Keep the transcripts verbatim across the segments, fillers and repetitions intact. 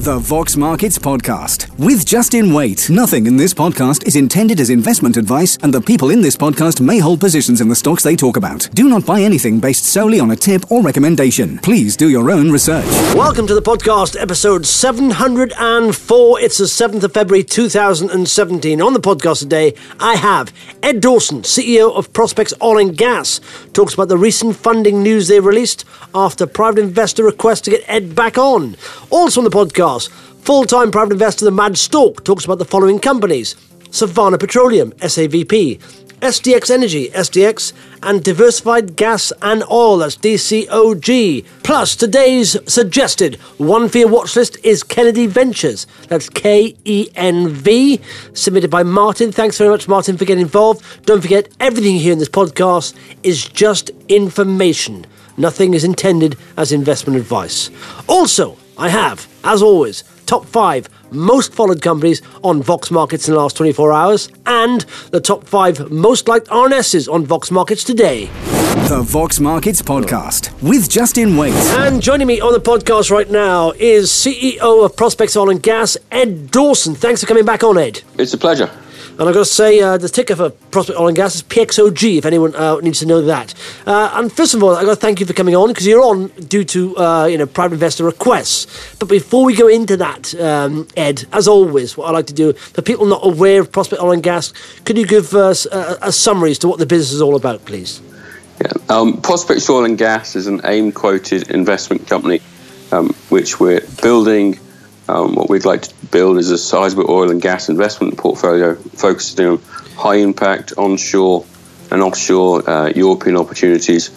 The Vox Markets Podcast with Justin Waite. Nothing in this podcast is intended as investment advice, and the people in this podcast may hold positions in the stocks they talk about. Do not buy anything based solely on a tip or recommendation. Please do your own research. Welcome to the podcast, episode seven hundred four. It's the seventh of February two thousand seventeen. On the podcast today, I have Ed Dawson, C E O of Prospex Oil and Gas, talks about the recent funding news they released after private investor request to get Ed back on. Also on the podcast, full-time private investor The Mad Stork talks about the following companies: Savannah Petroleum, S A V P, S D X Energy, S D X, and Diversified Gas and Oil, that's D C O G. Plus, today's suggested one for your watch list is Kennedy Ventures, that's K E N V, submitted by Martin. Thanks very much, Martin, for getting involved. Don't forget, everything here in this podcast is just information. Nothing is intended as investment advice. Also, I have, as always, top five most followed companies on Vox Markets in the last twenty-four hours, and the top five most liked R N Ss on Vox Markets today. The Vox Markets Podcast with Justin Waite. And joining me on the podcast right now is C E O of Prospex Oil and Gas, Ed Dawson. Thanks for coming back on, Ed. It's a pleasure. And I've got to say, uh, the ticker for Prospex Oil and Gas is P X O G, if anyone uh, needs to know that. Uh, and first of all, I've got to thank you for coming on, because you're on due to uh, you know private investor requests. But before we go into that, um, Ed, as always, what I like to do, for people not aware of Prospex Oil and Gas, could you give us a, a summary as to what the business is all about, please? Yeah. Um, Prospex Oil and Gas is an AIM-quoted investment company, um, which we're building. Um, what we'd like to build is a sizable oil and gas investment portfolio focusing on high-impact onshore and offshore uh, European opportunities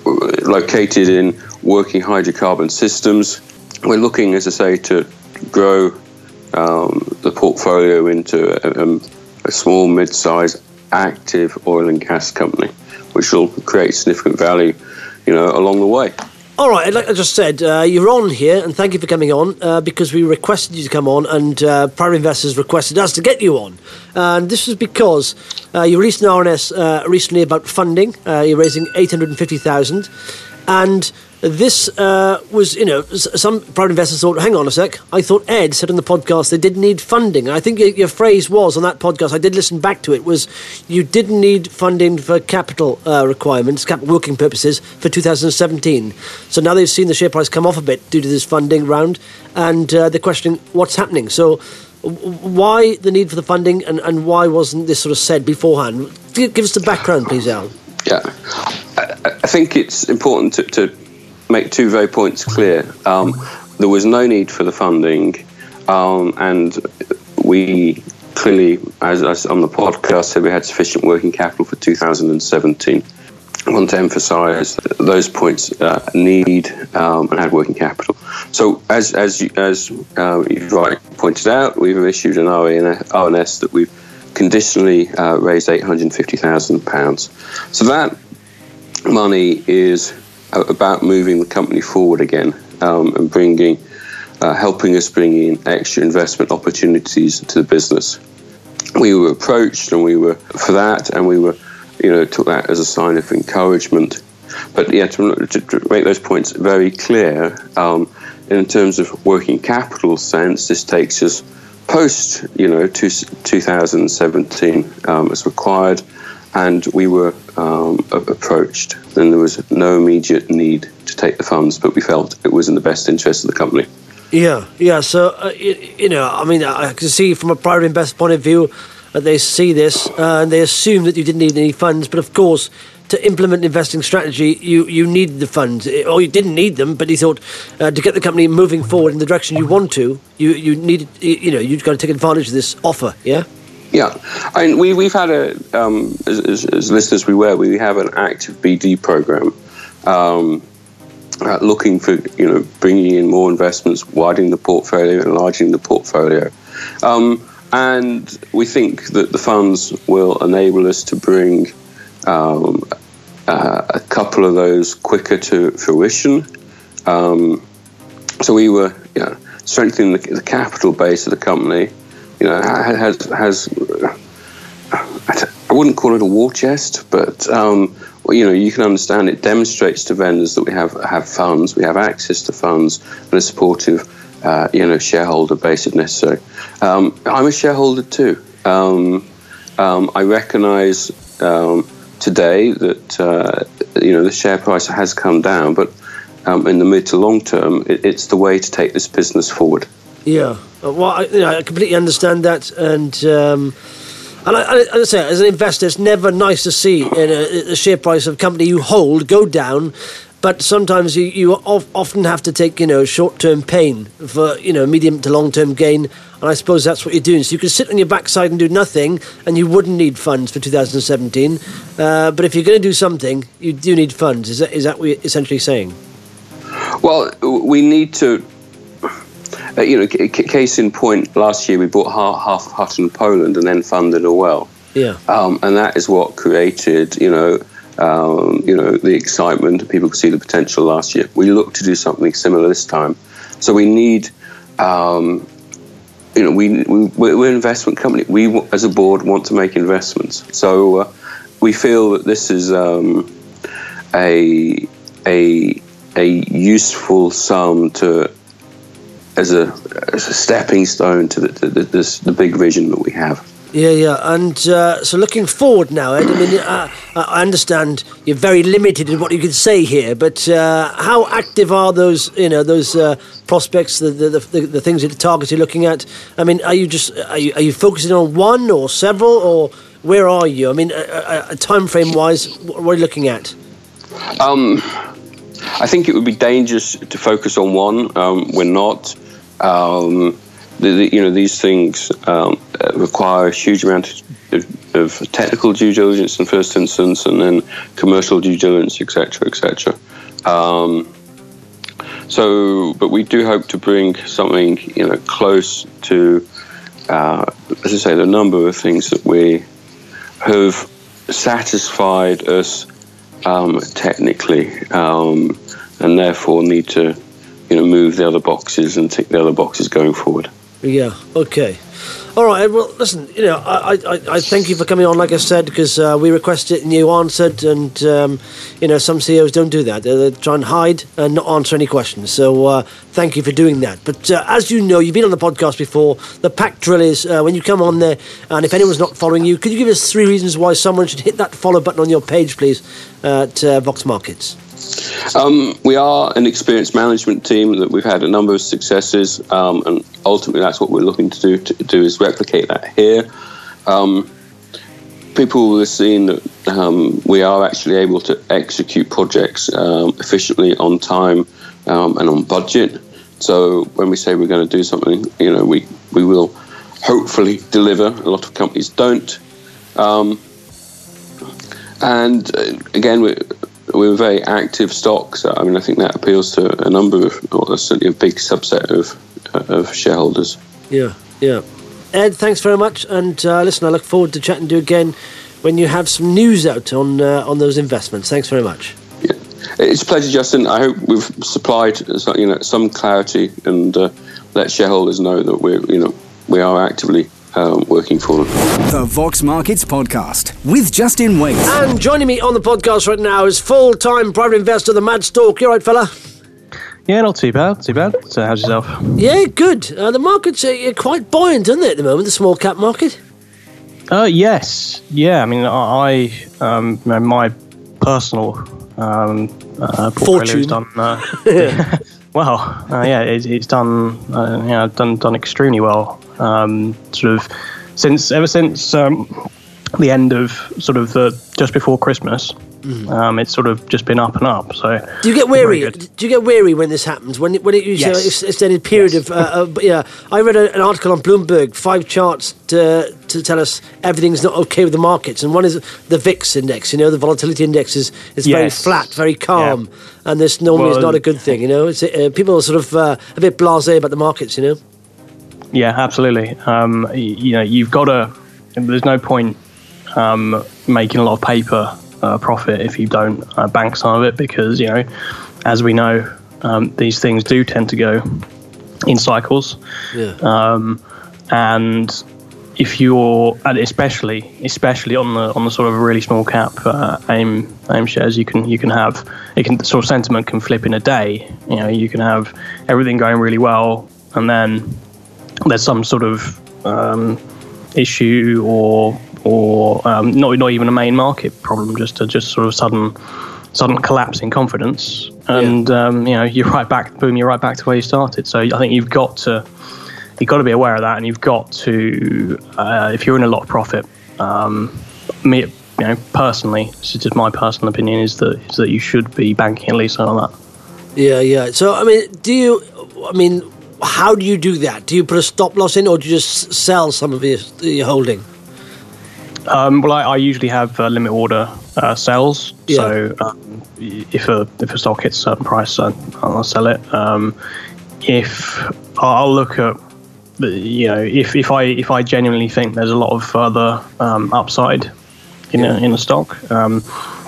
located in working hydrocarbon systems. We're looking, as I say, to grow um, the portfolio into a, a small, mid-sized, active oil and gas company, which will create significant value, you know, along the way. All right, like I just said, uh, you're on here, and thank you for coming on, uh, because we requested you to come on, and uh, private investors requested us to get you on. And this was because uh, you released an R N S uh, recently about funding. Uh, you're raising eight hundred fifty thousand dollars, and this uh, was, you know, some private investors thought, hang on a sec, I thought Ed said on the podcast they didn't need funding. And I think your, your phrase was on that podcast, I did listen back to it, was you didn't need funding for capital uh, requirements, capital working purposes for two thousand seventeen. So now they've seen the share price come off a bit due to this funding round, and uh, they're questioning what's happening. So why the need for the funding, and, and why wasn't this sort of said beforehand? Give us the background, please, Al. Yeah, I, I think it's important to, to make two very points clear. Um, there was no need for the funding, um, and we clearly, as, as on the podcast, said we had sufficient working capital for two thousand seventeen. I want to emphasise those points: uh, need um, and had working capital. So, as as you, as uh, you rightly pointed out, we've issued an R N S that we've conditionally uh, raised eight hundred fifty thousand pounds. So that money is about moving the company forward again, um, and bringing, uh, helping us bring in extra investment opportunities to the business. We were approached, and we were for that, and we were, you know, took that as a sign of encouragement. But yeah, to, to, to make those points very clear, um, in terms of working capital sense, this takes us post, you know, two, two thousand seventeen um, as required. And we were um, approached, and there was no immediate need to take the funds, but we felt it was in the best interest of the company. Yeah, yeah. So, uh, you, you know, I mean, I can see from a private investor point of view that they see this uh, and they assume that you didn't need any funds. But of course, to implement an investing strategy, you, you needed the funds, or you didn't need them. But you thought uh, to get the company moving forward in the direction you want to, you you needed, you know, you've got to take advantage of this offer. Yeah. Yeah, I mean, we, we've had a, um, as, as, as listeners we were, we have an active B D program, um, uh, looking for, you know, bringing in more investments, widening the portfolio, enlarging the portfolio. Um, and we think that the funds will enable us to bring um, uh, a couple of those quicker to fruition. Um, so we were, you know, strengthening the, the capital base of the company. You know, has has I wouldn't call it a war chest, but um, well, you know, you can understand it demonstrates to vendors that we have have funds, we have access to funds, and a supportive uh, you know, shareholder base if necessary. Um, I'm a shareholder too. Um, um, I recognise um, today that uh, you know the share price has come down, but um, in the mid to long term, it, it's the way to take this business forward. Yeah, well, I, you know, I completely understand that, and um, and I, I, I say, as an investor, it's never nice to see you know, the share price of a company you hold go down. But sometimes you, you often have to take, you know, short-term pain for, you know, medium to long-term gain. And I suppose that's what you're doing. So you can sit on your backside and do nothing, and you wouldn't need funds for two thousand seventeen. Uh, but if you're going to do something, you do need funds. Is that is that what you're essentially saying? Well, we need to, uh, you know, c- case in point, last year we bought half, half of Hutton Poland and then funded a well. Yeah. Um, and that is what created, you know, Um, you know, the excitement. People could see the potential last year. We look to do something similar this time. So we need, um, you know, we, we, we're an investment company. We, as a board, want to make investments. So uh, we feel that this is um, a, a, a useful sum to, as a, as a stepping stone to the, to the, this, the big vision that we have. Yeah, yeah, and uh, so looking forward now, Ed, I mean, uh, I understand you're very limited in what you can say here, but uh, how active are those, you know, those uh, prospects, the the, the the things, the targets you're looking at? I mean, are you just are you, are you focusing on one or several, or where are you? I mean, a, a time frame wise, what are you looking at? Um, I think it would be dangerous to focus on one. Um, we're not. Um, The, the, you know, these things um, require a huge amount of, of technical due diligence in first instance, and then commercial due diligence, et cetera, et cetera. Um, so, but we do hope to bring something, you know, close to, uh, as I say, the number of things that we have satisfied us um, technically, um, and therefore need to, you know, move the other boxes and tick the other boxes going forward. Yeah, okay. All right, well, listen, you know, I, I, I thank you for coming on, like I said, because uh, we requested it and you answered, and, um, you know, some C E Os don't do that. They, they try and hide and not answer any questions. So uh, thank you for doing that. But uh, as you know, you've been on the podcast before, the pack drill is uh, when you come on there, and if anyone's not following you, could you give us three reasons why someone should hit that follow button on your page, please, at uh, Vox Markets? Um, we are an experienced management team that we've had a number of successes, um, and ultimately that's what we're looking to do, to do is replicate that here. Um, people will have seen that um, we are actually able to execute projects um, efficiently, on time, um, and on budget. So when we say we're going to do something, you know, we, we will hopefully deliver. A lot of companies don't. Um, and uh, again, we're We're a very active stock, so I mean, I think that appeals to a number of, or certainly a big subset of uh, of shareholders. Yeah, yeah. Ed, thanks very much, and uh, listen, I look forward to chatting to you again when you have some news out on uh, on those investments. Thanks very much. Yeah, it's a pleasure, Justin. I hope we've supplied you know some clarity and uh, let shareholders know that we're you know we are actively Um, working for them. The Vox Markets Podcast with Justin Waite. And joining me on the podcast right now is full-time private investor, the Mad Stalk. You all right, fella? Yeah, not too bad, not too bad. So how's yourself? Yeah, good. Uh, the market's uh, quite buoyant, isn't it, at the moment, the small cap market? Uh, yes. Yeah, I mean, I, um, my personal um, uh, portfolio's done... Uh, yeah. Well, uh, yeah, it, it's done, uh, yeah, done, done extremely well. Um, sort of since ever since um, the end of sort of the just before Christmas, mm. um, it's sort of just been up and up. So do you get weary? Do you get weary when this happens? When it, when it usually yes. uh, extended period yes. of, uh, of yeah, I read a, an article on Bloomberg, five charts to to tell us everything's not okay with the markets, and one is the V I X index. You know, the volatility index is is yes. very flat, very calm, yeah. and this normally well, is not a good thing. You know, it's uh, people are sort of uh, a bit blasé about the markets. You know. Yeah, absolutely. Um, you, you know, you've got to. There's no point um, making a lot of paper uh, profit if you don't uh, bank some of it, because you know, as we know, um, these things do tend to go in cycles. Yeah. Um, and if you're, and especially, especially on the on the sort of really small cap uh, AIM AIM shares, you can you can have it can sort of sentiment can flip in a day. You know, you can have everything going really well. and then there's some sort of um, issue or or um, not not even a main market problem, just a just sort of sudden sudden collapse in confidence, and yeah. um, you know you're right back, boom, you're right back to where you started. So I think you've got to you've got to be aware of that, and you've got to uh, if you're in a lot of profit. Um, me, you know, personally, this is just my personal opinion, is that is that you should be banking at least on that. Yeah, yeah. So I mean, do you? I mean, how do you do that? Do you put a stop loss in, or do you just sell some of your, your holding? Um, well, I, I usually have uh, limit order uh, sells. Yeah. So um, if a if a stock hits a certain price, I'll, I'll sell it. Um, if I'll look at, you know, if, if I if I genuinely think there's a lot of further um, upside in yeah. a, in a stock, um,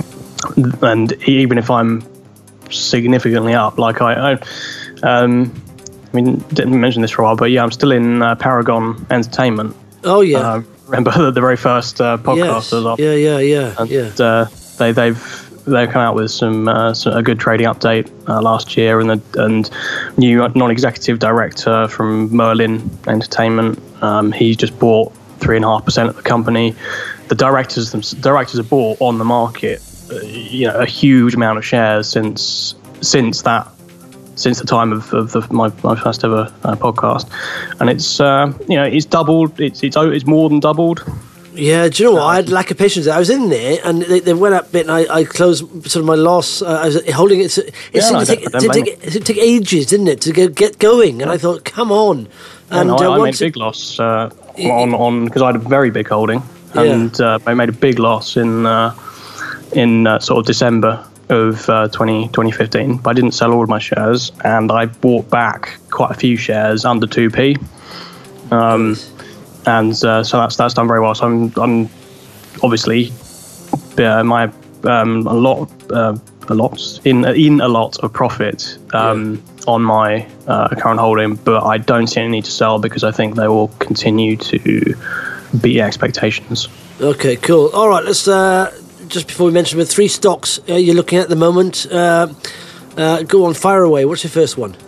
and even if I'm significantly up, like I, I, um, I mean, didn't mention this for a while, but yeah, I'm still in uh, Paragon Entertainment. Oh yeah. Uh, remember the, the very first uh, podcast yes. was on? Yeah, yeah, yeah, and, yeah. Uh, they they've they've come out with some, uh, some a good trading update uh, last year, and the and new non-executive director from Merlin Entertainment. Um, he just bought three and a half percent of the company. The directors them, directors have bought on the market, uh, you know, a huge amount of shares since since that. Since the time of, of the, my, my first ever uh, podcast, and it's uh, you know it's doubled. It's it's it's more than doubled. Yeah, do you know what? I had lack of patience. I was in there, and they, they went up a bit, and I, I closed sort of my loss. Uh, I was holding it. It yeah, seemed no, to, take, to, take, to take ages, didn't it, to go, get going? And I thought, come on. And yeah, no, uh, I, I made a big loss uh, on on because I had a very big holding, and yeah. uh, I made a big loss in uh, in uh, sort of December of uh, twenty fifteen, but I didn't sell all of my shares, and I bought back quite a few shares under two p, um, and uh, so that's that's done very well. So I'm I'm obviously uh, my um, a lot uh, a lot in in a lot of profit um, yeah. on my uh, current holding, but I don't see any need to sell because I think they will continue to beat expectations. Okay, cool. All right, let's. Uh Just before we mention the three stocks uh, you're looking at at the moment, uh, uh, go on, fire away. What's your first one?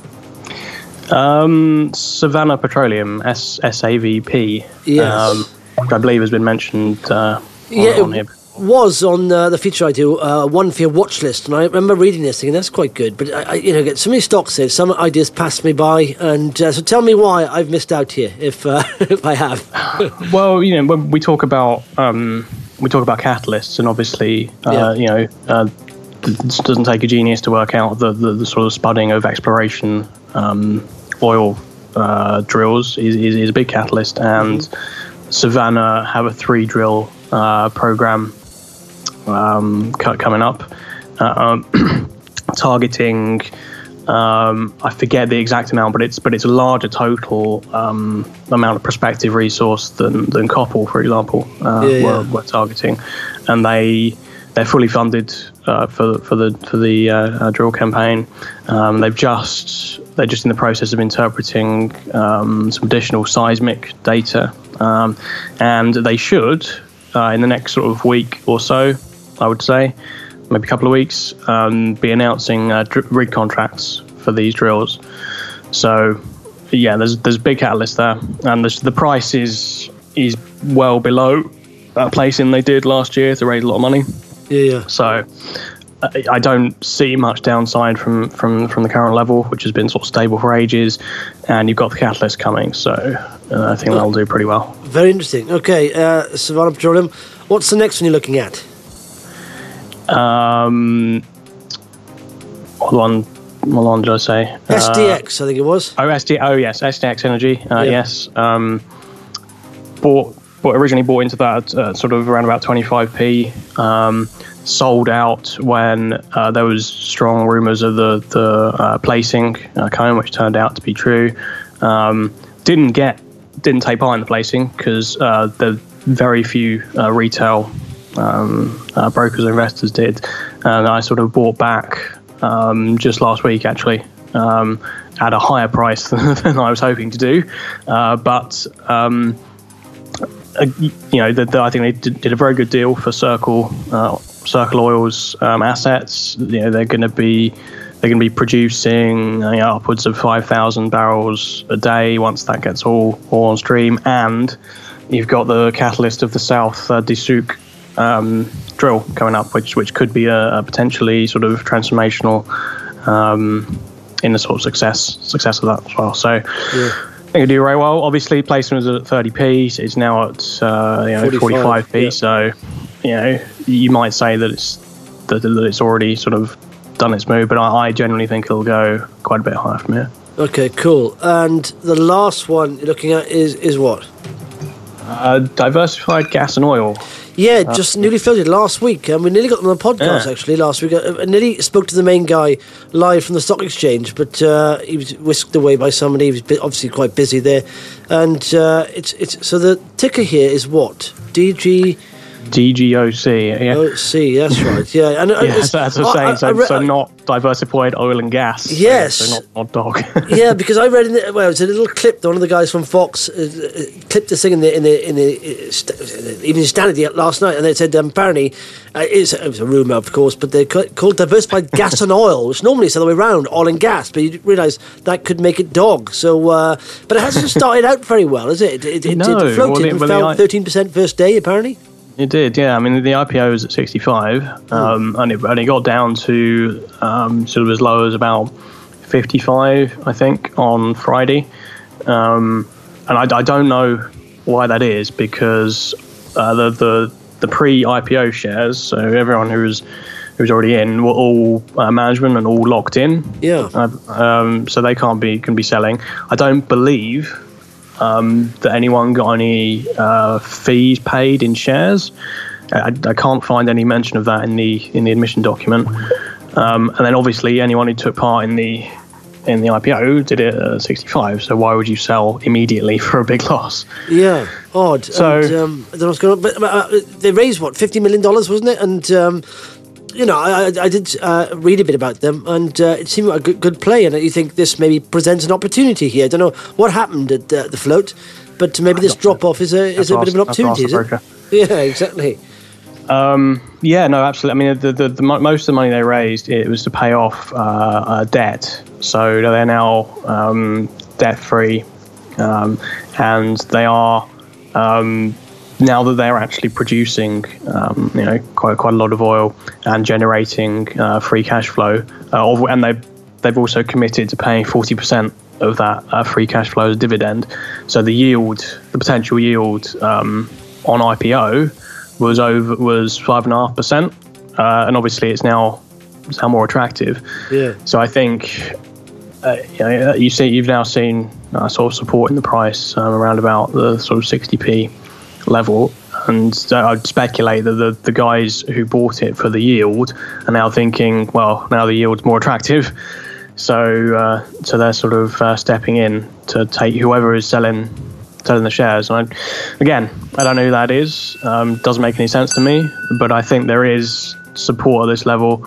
Um, Savannah Petroleum, S S A V P, yes. um, which I believe has been mentioned uh, on, yeah, on here. It was on uh, the feature I do, uh, one for your watch list, and I remember reading this thinking that's quite good. But I, I you know, get so many stocks here, some ideas pass me by, and uh, so tell me why I've missed out here, if uh, if I have. Well, you know, when we talk about. Um, We talk about catalysts, and obviously, uh, yeah. you know, uh, it doesn't take a genius to work out the, the, the sort of spudding of exploration um, oil uh, drills is, is, is a big catalyst. And mm-hmm. Savannah have a three drill uh, program um, coming up, uh, um, targeting. Um, I forget the exact amount, but it's but it's a larger total um, amount of prospective resource than than Coppel, for example, uh, yeah, yeah. We're, we're targeting, and they they're fully funded uh, for for the for the uh, drill campaign. Um, they've just they're just in the process of interpreting um, some additional seismic data, um, and they should uh, in the next sort of week or so, I would say. Maybe a couple of weeks, um, be announcing uh, dr- rig contracts for these drills. So, yeah, there's there's a big catalyst there, and the, the price is is well below that placing they did last year to raise a lot of money. Yeah, yeah. So, I, I don't see much downside from, from, from the current level, which has been sort of stable for ages, and you've got the catalyst coming. So, uh, I think that'll do pretty well. Very interesting. Okay, uh, Savannah Petroleum. What's the next one you're looking at? Um, what one? What one did I say? S D X, uh, I think it was. Oh, S D. Oh, yes, S D X Energy. Uh, yeah. Yes. Um, bought, bought originally bought into that uh, sort of around about twenty-five p. Um, sold out when uh, there was strong rumours of the the uh, placing uh, coming, which turned out to be true. Um, didn't get, didn't take part in the placing because uh, the very few uh, retail. Um, uh, brokers and investors did, and I sort of bought back um, just last week actually um, at a higher price than, than I was hoping to do, uh, but um, uh, you know the, the, I think they did, did a very good deal for Circle uh, Circle Oil's um, assets. You know, they're going to be they're going to be producing you know, upwards of five thousand barrels a day once that gets all, all on stream. And you've got the catalyst of the South uh, Dusuk um, drill coming up, which which could be a, a potentially sort of transformational um, in the sort of success success of that as well. So yeah. I think it'll do very well. Obviously, placement was at thirty p. It's now at uh, you know forty-five p. Yeah. So you know you might say that it's that, that it's already sort of done its move, but I, I generally think it'll go quite a bit higher from here. Okay, cool. And the last one you're looking at is is what? Uh, diversified gas and oil. Yeah, just uh, nearly filtered last week, and we nearly got them on the podcast yeah. actually last week. I nearly spoke to the main guy live from the stock exchange, but uh, he was whisked away by somebody. He was obviously quite busy there, and uh, it's it's so the ticker here is what? D G. D G O C, yeah. O C, that's right, yeah. And yeah, that's what I'm saying. So, re- so not diversified oil and gas. Yes. So, so not, not dog. Yeah, because I read in the, well, it was a little clip that one of the guys from Fox uh, uh, clipped this thing in the in the in the uh, st- Evening Standard last night, and they said um, apparently uh, it's, it was a rumour, of course, but they ca- called diversified gas and oil, which normally is the other way around, oil and gas. But you realise that could make it dog. So, uh, but it hasn't started out very well, has it? It, it, no, it, it floated well, and well, fell thirteen percent first day, apparently. It did, yeah. I mean, the I P O was at sixty-five, um, mm. and, it, and it got down to um, sort of as low as about fifty-five, I think, on Friday. Um, and I, I don't know why that is, because uh, the, the the pre-I P O shares, so everyone who was who was already in, were all uh, management and all locked in. Yeah. Uh, um, so they can't be can be selling. I don't believe. Um, that anyone got any uh, fees paid in shares. I, I can't find any mention of that in the in the admission document. Um, and then obviously anyone who took part in the in the I P O did it at sixty-five. So why would you sell immediately for a big loss? Yeah, odd. So and, um, I don't know what's going on, but uh, they raised what fifty million dollars, wasn't it? And um, you know, I, I did uh, read a bit about them, and uh, it seemed like a good, good play. And you think this maybe presents an opportunity here. I don't know what happened at uh, the float, but maybe this drop off is a is a bit of an opportunity. Is it? Yeah, exactly. Um, yeah, no, absolutely. I mean, the, the, the most of the money they raised, it was to pay off uh, uh, debt. So they're now um, debt free, um, and they are. Um, Now that they're actually producing, um, you know, quite quite a lot of oil and generating uh, free cash flow, uh, and they they've also committed to paying forty percent of that uh, free cash flow as dividend. So the yield, the potential yield um, on I P O was over was five and a half percent, and obviously it's now it's now more attractive. Yeah. So I think uh, you know, you see you've now seen uh, sort of support in the price um, around about the sort of sixty p. level, and uh, I'd speculate that the, the guys who bought it for the yield are now thinking, well, now the yield's more attractive, so uh, so they're sort of uh, stepping in to take whoever is selling selling the shares. And I, again, I don't know who that is. Um, doesn't make any sense to me, but I think there is support at this level,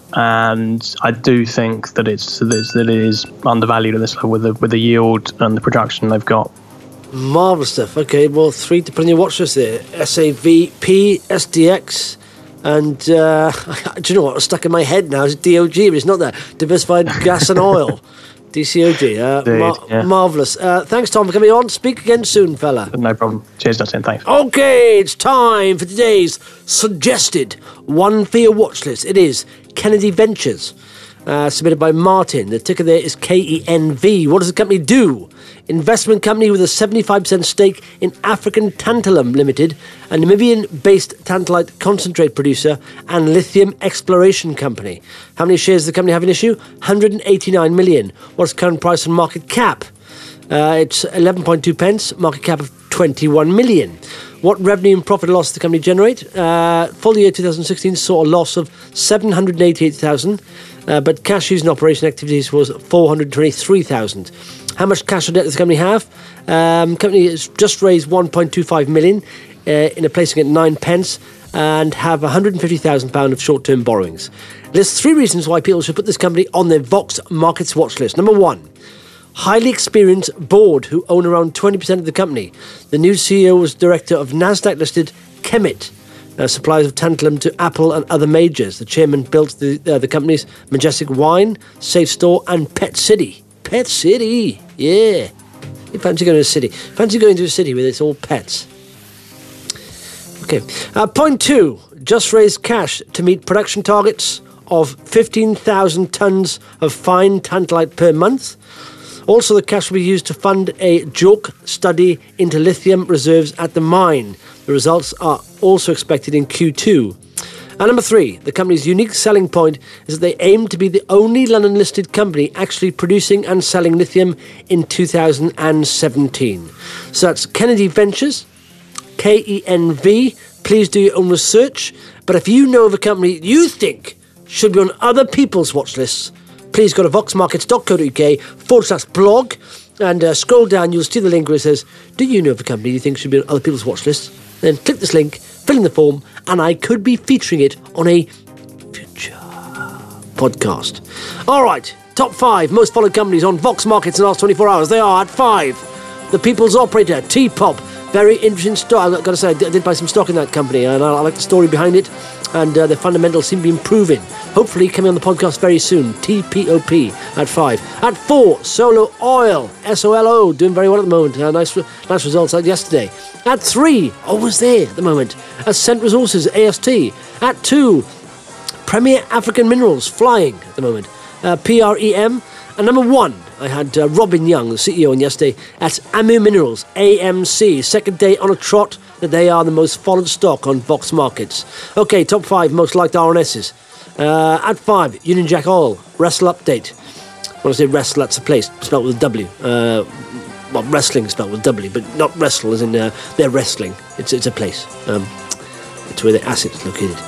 and I do think that it's that it is undervalued at this level with the with the yield and the production they've got. Marvellous stuff. Okay, well, three to put on your watch list there. S A V P, S D X, and uh, do you know what was stuck in my head now? It's D O G, but it's not that. Diversified Gas and Oil. D C O G. Uh, Indeed, mar- yeah. Marvellous. Uh, thanks, Tom, for coming on. Speak again soon, fella. No problem. Cheers, Dustin. Thanks. Okay, it's time for today's suggested one for your watch list. It is Kennedy Ventures, uh, submitted by Martin. The ticker there is K E N V. What does the company do? Investment company with a seventy-five percent stake in African Tantalum Limited, a Namibian-based tantalite concentrate producer and lithium exploration company. How many shares does the company have in issue? one hundred eighty-nine million. What's the current price and market cap? Uh, it's eleven point two pence, market cap of twenty-one million. What revenue and profit and loss does the company generate? Uh, full year twenty sixteen saw a loss of seven hundred eighty-eight thousand, uh, but cash used in operation activities was four hundred twenty-three thousand. How much cash or debt does the company have? Um, company has just raised one point two five million uh, in a placing at nine pence and have one hundred fifty thousand pounds of short-term borrowings. There's three reasons why people should put this company on their Vox Markets watch list. Number one, highly experienced board who own around twenty percent of the company. The new C E O was director of NASDAQ-listed Kemet, uh, suppliers of tantalum to Apple and other majors. The chairman built the uh, the companies Majestic Wine, Safe Store, and Pet City. Pet City, yeah. You fancy going to a city? Fancy going to a city where it's all pets? Okay. Uh, point two. Just raised cash to meet production targets of fifteen thousand tonnes of fine tantalite per month. Also, the cash will be used to fund a JORC study into lithium reserves at the mine. The results are also expected in Q two. And number three, the company's unique selling point is that they aim to be the only London-listed company actually producing and selling lithium in two thousand seventeen. So that's Kennedy Ventures, K E N V. Please do your own research. But if you know of a company you think should be on other people's watch lists, please go to voxmarkets.co.uk forward slash blog and uh, scroll down. You'll see the link where it says, do you know of a company you think should be on other people's watch lists? Then click this link, fill in the form, and I could be featuring it on a future podcast. All right, top five most followed companies on Vox Markets in the last twenty-four hours. They are at five. The People's Operator, T-Pop. Very interesting stock. I've got to say, I did buy some stock in that company, and I, I like the story behind it, and uh, the fundamentals seem to be improving. Hopefully coming on the podcast very soon. T P O P at five. At four, Solo Oil, S O L O, doing very well at the moment. Uh, nice nice results like yesterday. At three, always there at the moment, Ascent Resources, A S T. At two, Premier African Minerals, flying at the moment, uh, P R E M. And number one, I had uh, Robin Young, the C E O, on yesterday at Amu Minerals, A M C. Second day on a trot that they are the most followed stock on Vox Markets. Okay, top five most liked R N Ss. Uh, at five, Union Jack Oil, Wrestle Update. When I say wrestle, that's a place, spelled with a W. Uh, well, wrestling spelled with a W, but not wrestle as in uh, they're wrestling. It's it's a place. Um, it's where the asset's located.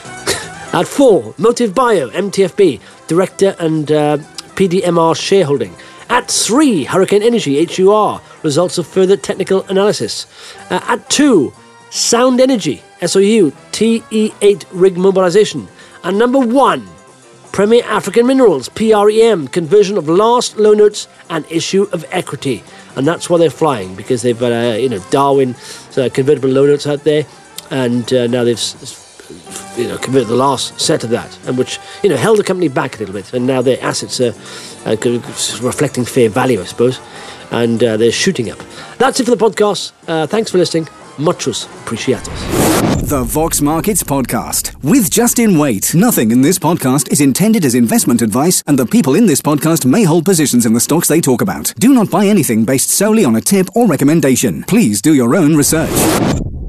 At four, Motive Bio, M T F B, Director and uh, P D M R shareholding. At three, Hurricane Energy, H U R, results of further technical analysis. Uh, at two, Sound Energy, S O U, T E eight rig mobilization. And number one, Premier African Minerals, P R E M, conversion of last low notes and issue of equity. And that's why they're flying, because they've got, uh, you know, Darwin uh, convertible low notes out there, and uh, now they've, you know, converted the last set of that, and which, you know, held the company back a little bit, and now their assets are uh, reflecting fair value, I suppose, and uh, they're shooting up. That's it for the podcast. Uh, thanks for listening. Muchos apreciados. The Vox Markets Podcast with Justin Waite. Nothing in this podcast is intended as investment advice, and the people in this podcast may hold positions in the stocks they talk about. Do not buy anything based solely on a tip or recommendation. Please do your own research.